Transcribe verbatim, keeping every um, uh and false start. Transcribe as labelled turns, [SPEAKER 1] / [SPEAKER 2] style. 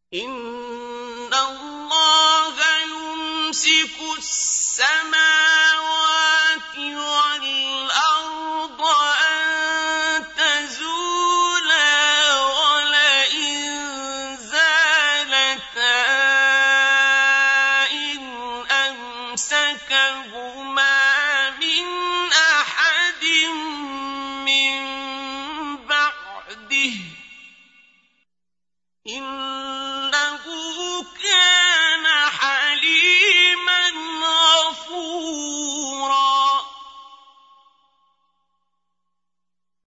[SPEAKER 1] إِنَّ اللَّهَ يُمْسِكُ السَّمَاوَاتِ وَالْأَرْضَ أَن تَزُولَا وَلَئِن زَالَتَا إِنْ أَمْسَكَهُمَا مِنْ